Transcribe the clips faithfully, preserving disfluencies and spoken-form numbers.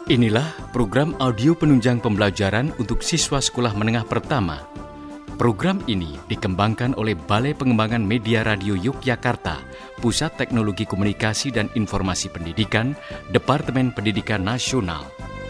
Inilah program audio penunjang pembelajaran untuk siswa sekolah menengah pertama. Program ini dikembangkan oleh Balai Pengembangan Media Radio Yogyakarta, Pusat Teknologi Komunikasi dan Informasi Pendidikan, Departemen Pendidikan Nasional.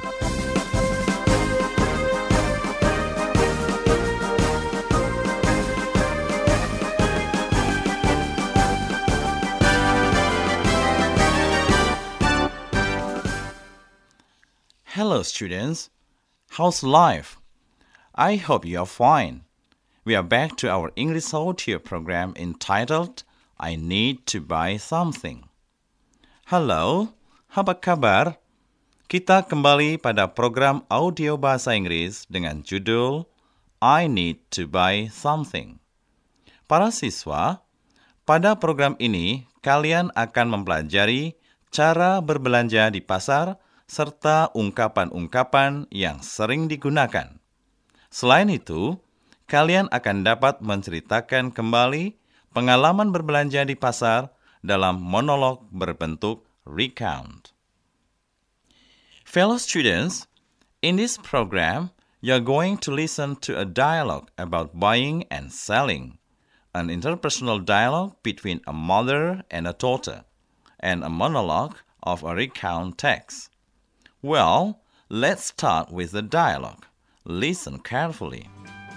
Hello students, how's life? I hope you are fine. We are back to our English audio program entitled I Need to Buy Something. Halo, apa kabar? Kita kembali pada program audio bahasa Inggris dengan judul I Need to Buy Something. Para siswa, pada program ini kalian akan mempelajari cara berbelanja di pasar serta ungkapan-ungkapan yang sering digunakan. Selain itu, kalian akan dapat menceritakan kembali pengalaman berbelanja di pasar dalam monolog berbentuk recount. Fellow students, in this program, you're going to listen to a dialogue about buying and selling, an interpersonal dialogue between a mother and a daughter, and a monologue of a recount text. Well, let's start with the dialogue. Listen carefully.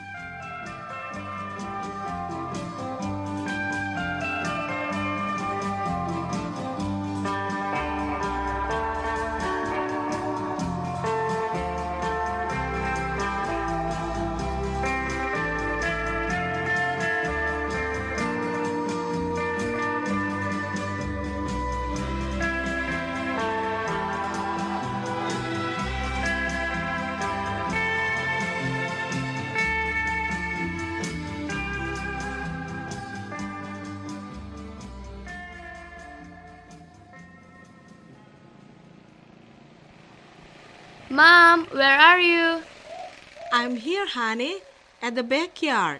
Mom, where are you? I'm here, honey, at the backyard.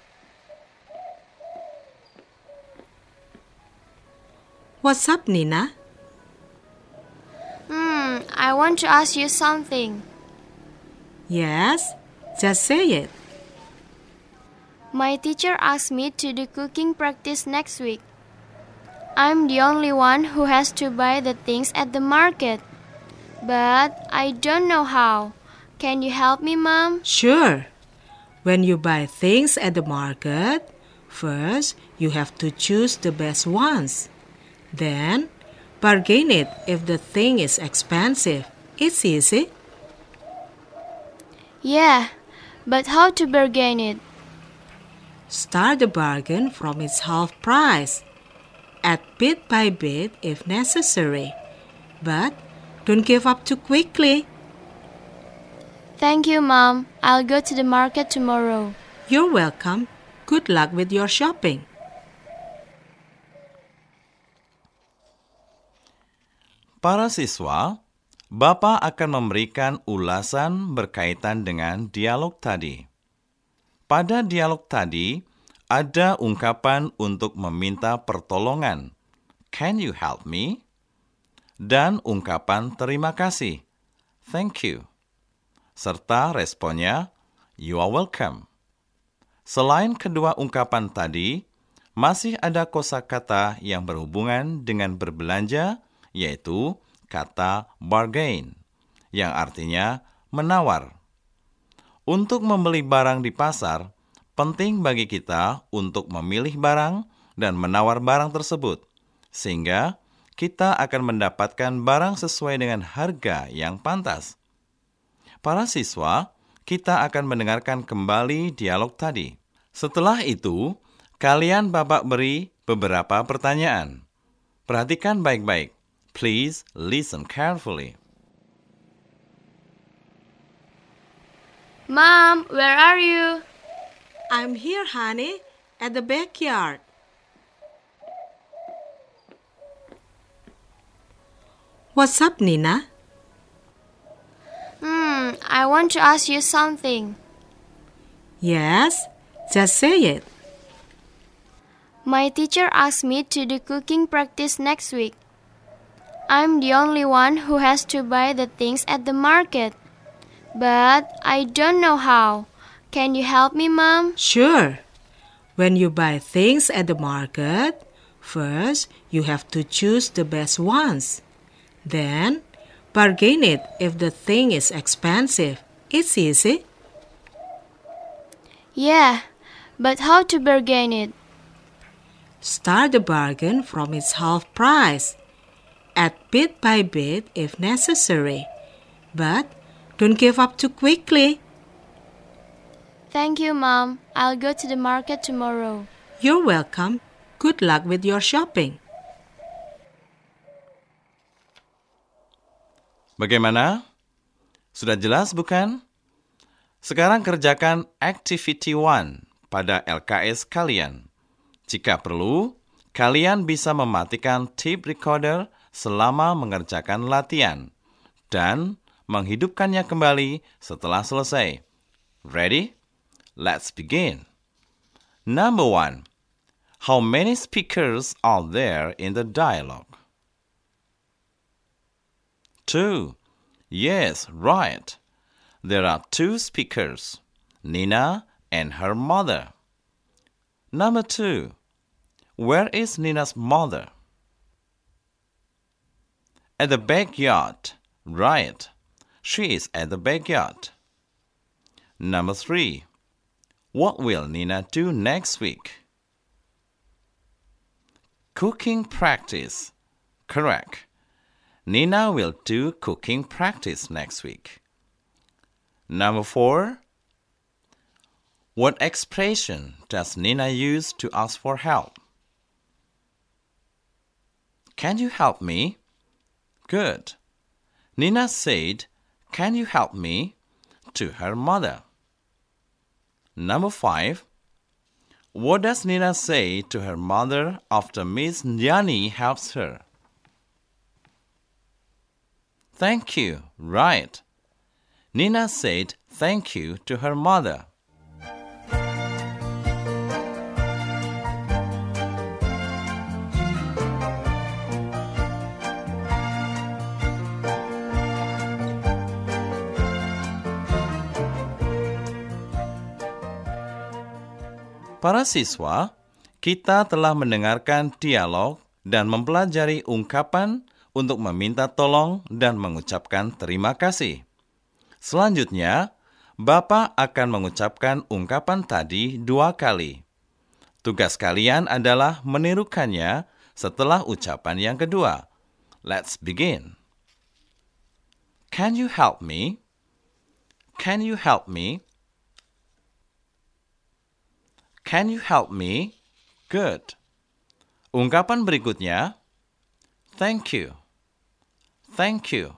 What's up, Nina? Hmm, I want to ask you something. Yes, just say it. My teacher asked me to do cooking practice next week. I'm the only one who has to buy the things at the market. But I don't know how. Can you help me, Mom? Sure. When you buy things at the market, first you have to choose the best ones. Then, bargain it if the thing is expensive. It's easy. Yeah, but how to bargain it? Start the bargain from its half price. Add bit by bit if necessary. But don't give up too quickly. Thank you, Mom. I'll go to the market tomorrow. You're welcome. Good luck with your shopping. Para siswa, Bapak akan memberikan ulasan berkaitan dengan dialog tadi. Pada dialog tadi, ada ungkapan untuk meminta pertolongan. Can you help me? Dan ungkapan terima kasih, thank you, serta responnya, you are welcome. Selain kedua ungkapan tadi, masih ada kosakata yang berhubungan dengan berbelanja, yaitu kata bargain, yang artinya menawar. Untuk membeli barang di pasar, penting bagi kita untuk memilih barang dan menawar barang tersebut, sehingga kita akan mendapatkan barang sesuai dengan harga yang pantas. Para siswa, kita akan mendengarkan kembali dialog tadi. Setelah itu, kalian Bapak beri beberapa pertanyaan. Perhatikan baik-baik. Please listen carefully. Mom, where are you? I'm here, honey, at the backyard. What's up, Nina? Hmm, I want to ask you something. Yes, just say it. My teacher asked me to do cooking practice next week. I'm the only one who has to buy the things at the market. But I don't know how. Can you help me, Mom? Sure. When you buy things at the market, first you have to choose the best ones. Then, bargain it if the thing is expensive. It's easy. Yeah, but how to bargain it? Start the bargain from its half price. Add bit by bit if necessary. But don't give up too quickly. Thank you, Mom. I'll go to the market tomorrow. You're welcome. Good luck with your shopping. Bagaimana? Sudah jelas bukan? Sekarang kerjakan Activity one pada L K S kalian. Jika perlu, kalian bisa mematikan tape recorder selama mengerjakan latihan dan menghidupkannya kembali setelah selesai. Ready? Let's begin. Number one. How many speakers are there in the dialogue? Two. Yes, right. There are two speakers, Nina and her mother. Number two. Where is Nina's mother? At the backyard. Right. She is at the backyard. Number three. What will Nina do next week? Cooking practice. Correct. Nina will do cooking practice next week. Number four. What expression does Nina use to ask for help? Can you help me? Good. Nina said, "Can you help me?" to her mother. Number five. What does Nina say to her mother after Miss Yani helps her? Thank you. Right. Nina said thank you to her mother. Para siswa, kita telah mendengarkan dialog dan mempelajari ungkapan untuk meminta tolong dan mengucapkan terima kasih. Selanjutnya, Bapak akan mengucapkan ungkapan tadi dua kali. Tugas kalian adalah menirukannya setelah ucapan yang kedua. Let's begin. Can you help me? Can you help me? Can you help me? Good. Ungkapan berikutnya. Thank you. Thank you.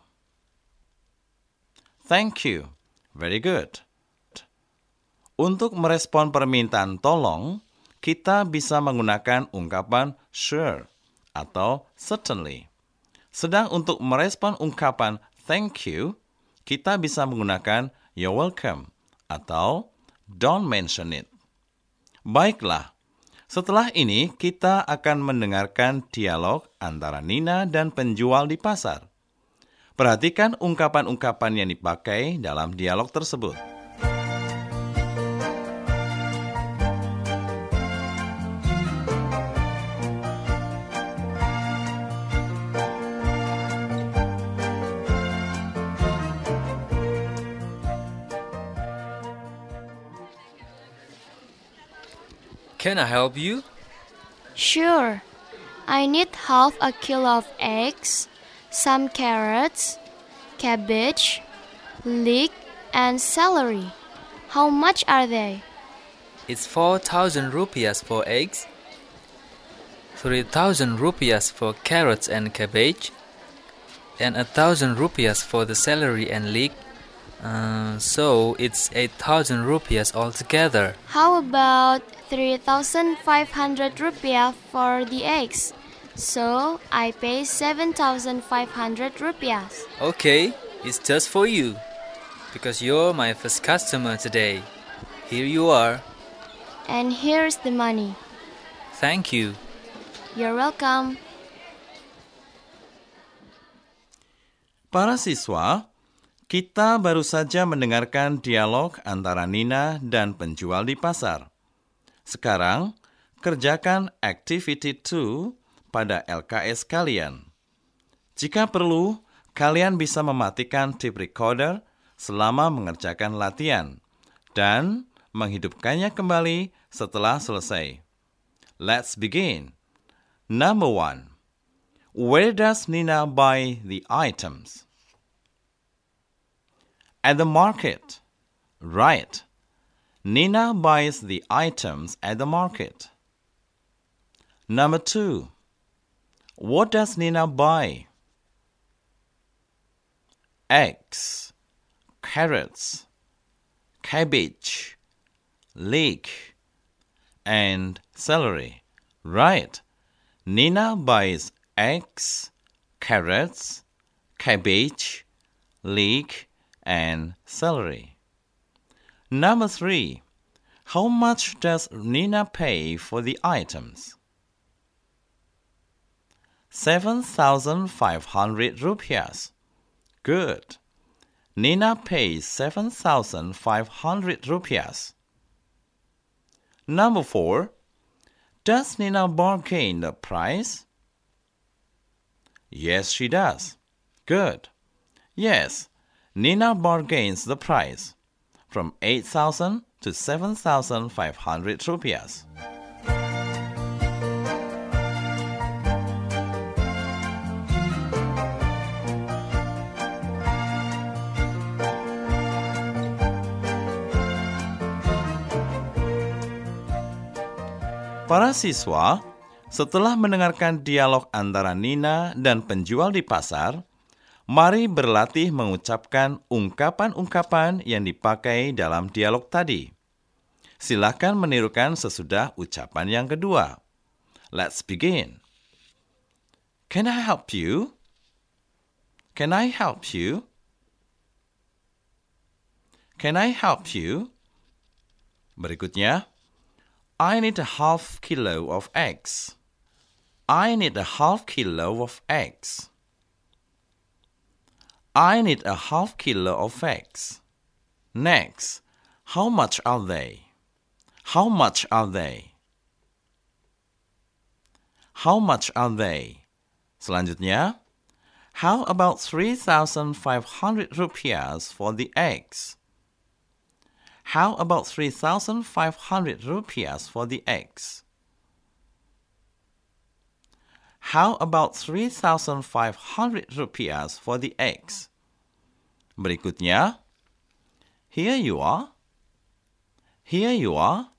Thank you. Very good. Untuk merespon permintaan tolong, kita bisa menggunakan ungkapan sure atau certainly. Sedang untuk merespon ungkapan thank you, kita bisa menggunakan you're welcome atau don't mention it. Baiklah, setelah ini kita akan mendengarkan dialog antara Nina dan penjual di pasar. Perhatikan ungkapan-ungkapan yang dipakai dalam dialog tersebut. Can I help you? Sure. I need half a kilo of eggs, some carrots, cabbage, leek, and celery. How much are they? It's four thousand rupiahs for eggs, three thousand rupiahs for carrots and cabbage, and a thousand rupiahs for the celery and leek. Uh, so it's eight thousand rupiahs altogether. How about three thousand five hundred rupiah for the eggs? So I pay seven thousand five hundred rupiahs. Okay, it's just for you, because you're my first customer today. Here you are. And here's the money. Thank you. You're welcome. Para siswa, kita baru saja mendengarkan dialog antara Nina dan penjual di pasar. Sekarang, kerjakan activity two pada L K S kalian. Jika perlu, kalian bisa mematikan tape recorder selama mengerjakan latihan dan menghidupkannya kembali setelah selesai. Let's begin. Number one. Where does Nina buy the items? At the market. Right. Nina buys the items at the market. Number two. What does Nina buy? Eggs, carrots, cabbage, leek, and celery. Right. Nina buys eggs, carrots, cabbage, leek, and celery. Number three. How much does Nina pay for the items? Seven thousand five hundred rupiahs. Good. Nina pays seven thousand five hundred rupiahs. Number four. Does Nina bargain the price? Yes, she does. Good. Yes, Nina bargains the price from eight thousand to seven thousand five hundred rupiahs. Para siswa, setelah mendengarkan dialog antara Nina dan penjual di pasar, mari berlatih mengucapkan ungkapan-ungkapan yang dipakai dalam dialog tadi. Silakan menirukan sesudah ucapan yang kedua. Let's begin. Can I help you? Can I help you? Can I help you? Berikutnya, I need a half kilo of eggs. I need a half kilo of eggs. I need a half kilo of eggs. Next, how much are they? How much are they? How much are they? Selanjutnya, how about three thousand five hundred rupiahs for the eggs? How about three thousand five hundred rupiahs for the eggs? How about three thousand five hundred rupiahs for the eggs? Berikutnya, here you are. Here you are.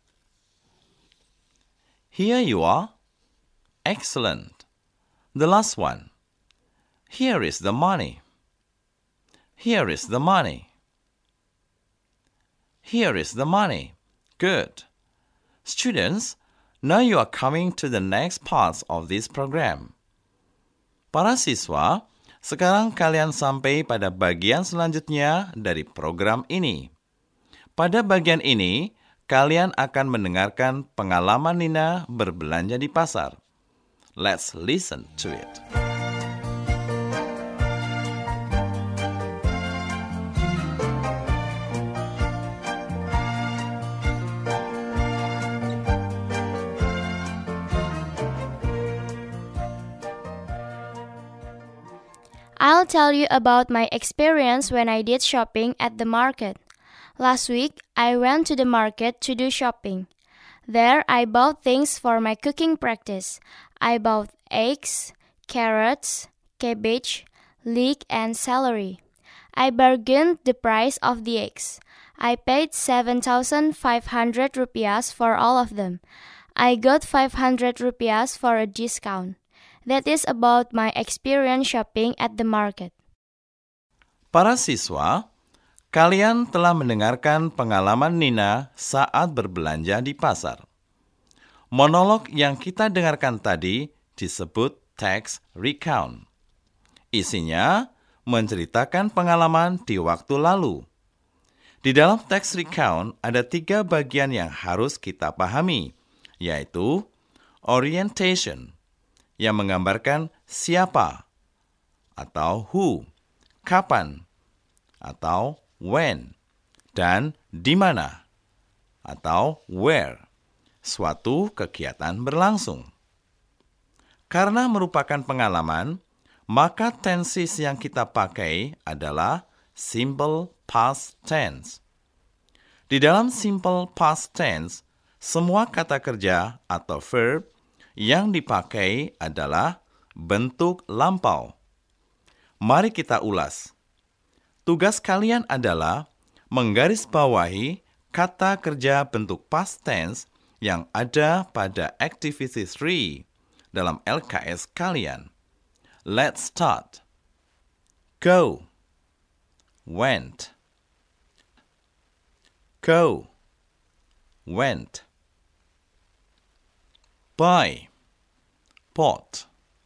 Here you are. Excellent. The last one. Here is the money. Here is the money. Here is the money. Good. Students, now you are coming to the next parts of this program. Para siswa, sekarang kalian sampai pada bagian selanjutnya dari program ini. Pada bagian ini, kalian akan mendengarkan pengalaman Nina berbelanja di pasar. Let's listen to it. I'll tell you about my experience when I did shopping at the market. Last week, I went to the market to do shopping. There, I bought things for my cooking practice. I bought eggs, carrots, cabbage, leek, and celery. I bargained the price of the eggs. I paid seven thousand five hundred rupiahs for all of them. I got five hundred rupiahs for a discount. That is about my experience shopping at the market. Para siswa, kalian telah mendengarkan pengalaman Nina saat berbelanja di pasar. Monolog yang kita dengarkan tadi disebut text recount. Isinya menceritakan pengalaman di waktu lalu. Di dalam text recount ada tiga bagian yang harus kita pahami, yaitu orientation, yang menggambarkan siapa atau who, kapan, atau when, dan di mana, atau where, suatu kegiatan berlangsung. Karena merupakan pengalaman, maka tenses yang kita pakai adalah simple past tense. Di dalam simple past tense, semua kata kerja atau verb yang dipakai adalah bentuk lampau. Mari kita ulas. Tugas kalian adalah menggarisbawahi kata kerja bentuk past tense yang ada pada activity three dalam L K S kalian. Let's start. Go, went. Go, went. Buy, bought.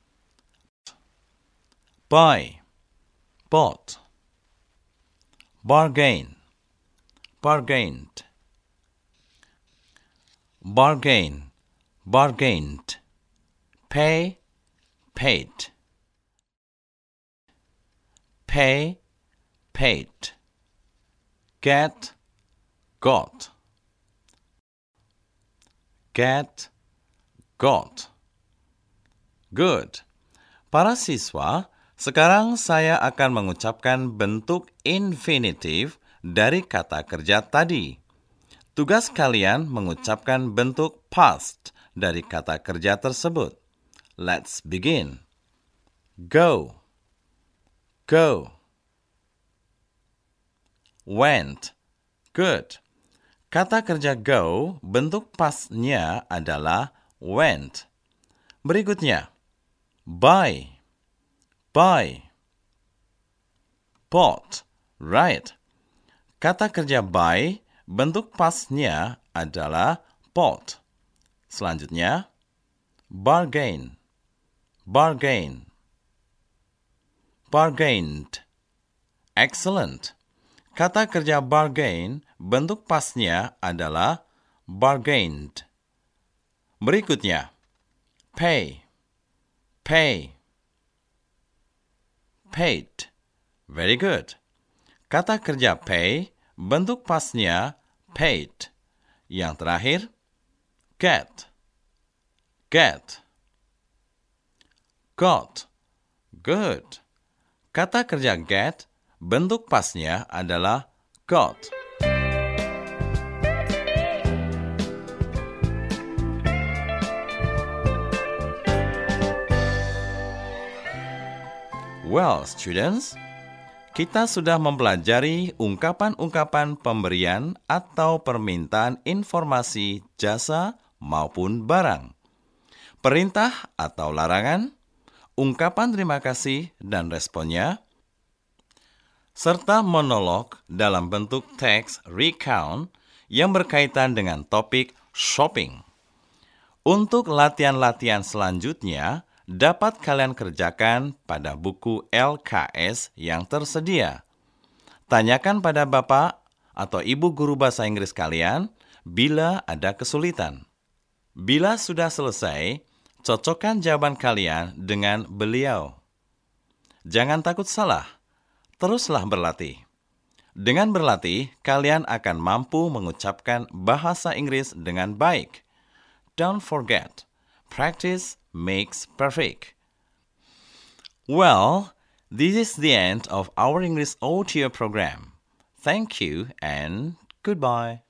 Buy, bought. Bargain, bargained. Bargain, bargained. Pay, paid. Pay, paid. Get, got. Get, got. Good. Para siswa, sekarang saya akan mengucapkan bentuk infinitif dari kata kerja tadi. Tugas kalian mengucapkan bentuk past dari kata kerja tersebut. Let's begin. Go, go. Went, good. Kata kerja go, bentuk pastnya adalah went. Berikutnya, buy, buy. Bought, right. Kata kerja buy, bentuk pastnya adalah bought. Selanjutnya, bargain, bargain. Bargained, excellent. Kata kerja bargain, bentuk pastnya adalah bargained. Berikutnya, pay, pay. Paid. Very good. Kata kerja pay, bentuk pastnya paid. Yang terakhir, get, get. Got. Good. Kata kerja get, bentuk pastnya adalah got. Well, students, kita sudah mempelajari ungkapan-ungkapan pemberian atau permintaan informasi, jasa, maupun barang. Perintah atau larangan, ungkapan terima kasih dan responnya, serta monolog dalam bentuk teks recount yang berkaitan dengan topik shopping. Untuk latihan-latihan selanjutnya, dapat kalian kerjakan pada buku L K S yang tersedia. Tanyakan pada Bapak atau Ibu guru bahasa Inggris kalian bila ada kesulitan. Bila sudah selesai, cocokkan jawaban kalian dengan beliau. Jangan takut salah, teruslah berlatih. Dengan berlatih, kalian akan mampu mengucapkan bahasa Inggris dengan baik. Don't forget, practice makes perfect. Well, this is the end of our English audio program. Thank you and goodbye.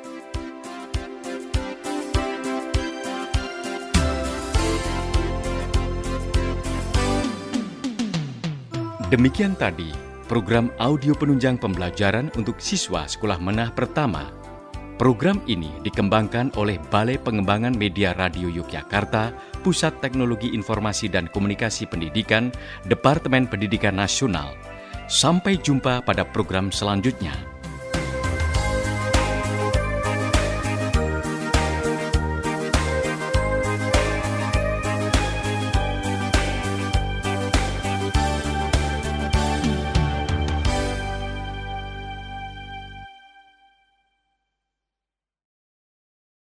Demikian tadi program audio penunjang pembelajaran untuk siswa Sekolah Menengah Pertama. Program ini dikembangkan oleh Balai Pengembangan Media Radio Yogyakarta, Pusat Teknologi Informasi dan Komunikasi Pendidikan, Departemen Pendidikan Nasional. Sampai jumpa pada program selanjutnya.